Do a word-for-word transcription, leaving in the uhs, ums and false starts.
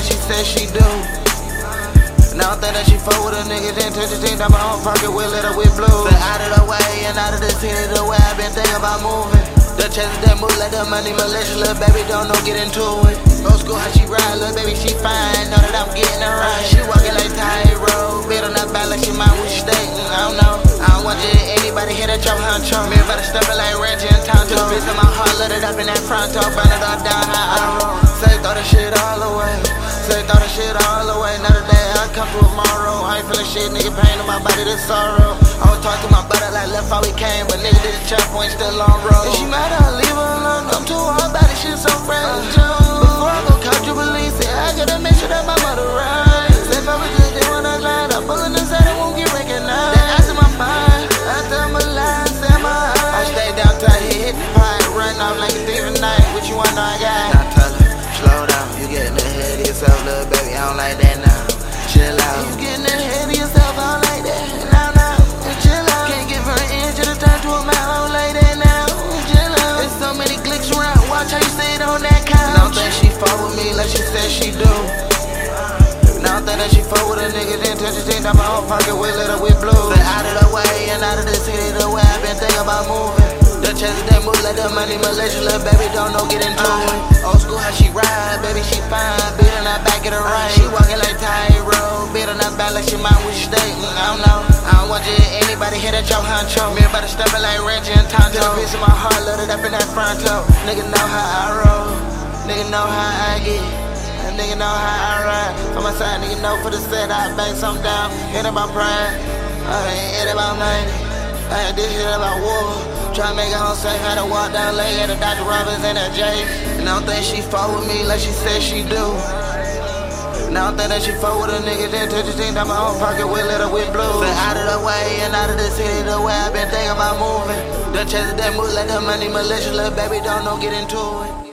like she said she do. Now I think that she fuck with a nigga, then touch the thing down my own pocket, we'll let her with blue. Been out of the way and out of the city, the way I been thinking about moving. The chances that move like the money, malicious, little baby don't know, get into it. Old school, how she ride, little baby, she fine, know that I'm getting her right. She walking like Tyro, bit on that back like she mind, where she stay, I don't know. I don't want you, anybody hit that chop, honcho. Me about to step it like Reggie and Tonto. Bitch in my heart, let it up in that front top, burn it all down, how I roll. Say throw the shit all away, say throw the shit all away. Another day I come through tomorrow, I ain't feeling shit, nigga, pain in my body, this sorrow. I was talking to my brother like left how we came, but nigga did the chop point, still on road. If she mad, I'll leave her alone, I'm too hard about it, shit so fragile. Before I go count you believe it, I gotta make sure that my mother right. Say if I was just there when I lied, I'm pulling this out, it won't get recognized. Then after my mind, after I'm alive, say my eyes. I stay down till I hit, hit the pipe, run off like a thief at night. What you want, know I got? Now tell her, slow down, you getting ahead of yourself, little baby, I don't like that now. Chill out. You getting ahead of yourself, I don't like that. Now, now, chill out. Can't give her an inch at a time to a mile, I don't like that now. Chill out. There's so many clicks around, watch how you sit on that couch. Now think she fuck with me like she said she do. Now think that she fuck with a nigga, then touch the thing down my own pocket, we'll let her with blue. Been out of the way and out of the city, the way I been thinking about moving. The chances that move like the money, malicious, little baby don't know, get into it. Old school, how she ride, baby, she fine, beat on that back of the right. She walking like Tyro, beat on that back like she mind, where she stay, I don't know. I don't want you, anybody hit that chop, honcho. Me about to step it like Reggie and Tonto. Get a piece of my heart, let it up in that front toe. Nigga know how I roll, nigga know how I get, and nigga know how I ride. On my side, nigga know for the set, I bang something down. Hit about pride, I ain't hit about ninety. I had this shit about war. Try to make it home safe, had to walk down late at a Doctor Robbins and a J. And I don't think she fuck with me like she said she do. And I don't think that she fuck with a nigga, then touch the thing down my own pocket, we'll let her with blue. Been out of the way and out of the city, the way I been thinking about moving. The chances that move like the money, malicious, little baby don't know, get into it.